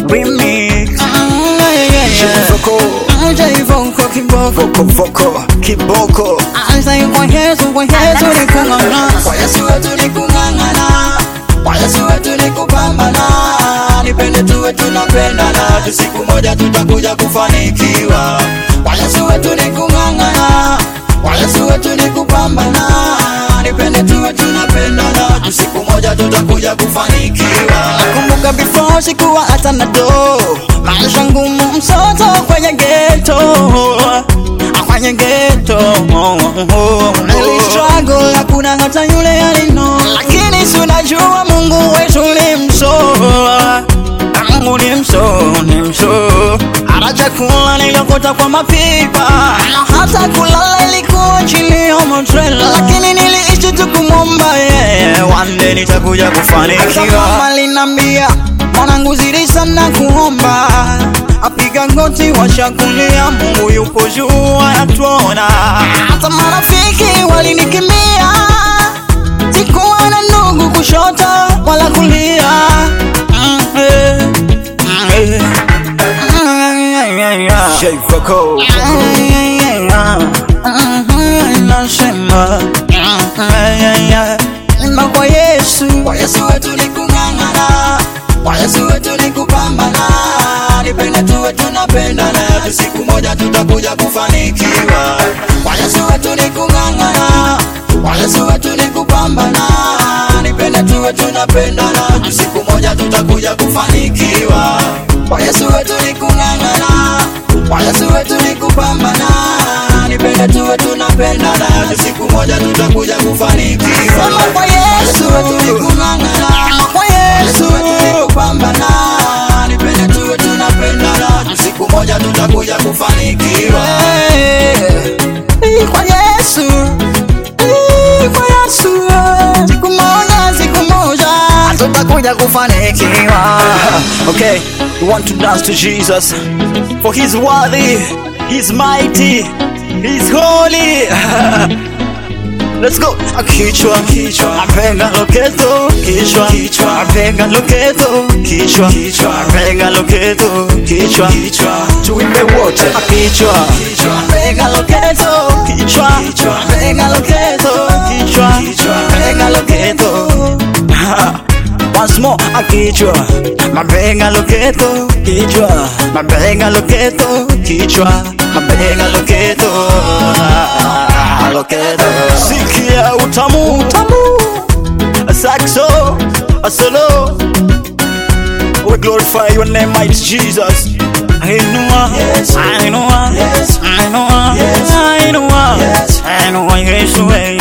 remix. Kiboko. Anza kwa Yesu ni kung'ang'ana. Kwa Yesu wetu ni kung'ang'ana. Kwa Yesu wetu ni kupambana. Nipende tuwe tunapendana, siku moja tutakuja kufanikiwa. Kwa Yesu wetu ni kung'ang'ana. Kwa Yesu wetu ni kupambana. Nipende tuwe tunapendana, siku moja tutakuja kufanikiwa. Nakumbuka before sikuwa hata na do, maisha ngumu msoto kwenye ghetto, kwenye ghetto. Nili struggle, hakuna hata yule alino, lakini si unajua Mungu wetu ni mso. Mungu ni mso. Hata chakula niliokota kwa mapipa, hata kulala ilikuwa chini ya matrela, lakini niliishi tu kumwomba yeye, one day nitakuja kufanikiwa. Mama linambia mwanangu zidi sana kuomba, apiga ngoti washakulia, Mungu yupo juu anatuona. Hata marafiki walinikimbia, sikuwa na ndugu kushoto wala kulia. Nasema kwa Yesu. Kwa Yesu wetu ni kung'ang'ana. Kwa Yesu wetu ni kupambana. Nipende tuwe tunapendana, siku moja tutakuja kufanikiwa. Kwa Yesu wetu ni kung'ang'ana. Kwa Yesu wetu ni kupambana. Nipende tuwe tunapendana, siku moja tutakuja kufanikiwa. Kwa Yesu wetu ni kung'ang'ana. Kwa Yesu wetu ni kupambana. Nipende tuwe tunapendana, siku moja tutakuja kufanikiwa. Kwa Yesu wetu ni kung'ang'ana. Kwa Yesu wetu ni kupambana. Nipende tuwe tunapendana, siku moja tutakuja kufanikiwa. Kwa Yesu, kwa Yesu, siku moja tutakuja kufanikiwa. Okay, we want to dance to Jesus, for He's worthy, He's mighty, He's holy. Let's go. Kichwa, mabega loketo. Kichwa, mabega loketo. Kichwa, mabega loketo. Kichwa, tuimbe wote. Kichwa, mabega loketo. Kichwa, mabega loketo. Kichwa, mabega loketo. Once more. Kichwa, mabega loketo. Kichwa, mabega loketo. Kichwa, mabega loketo. Sikia utamu, a saxo, a solo. We glorify your name, mighty Jesus. I know, yes, I know, yes, I know, yes, I know, yes, I know, yes,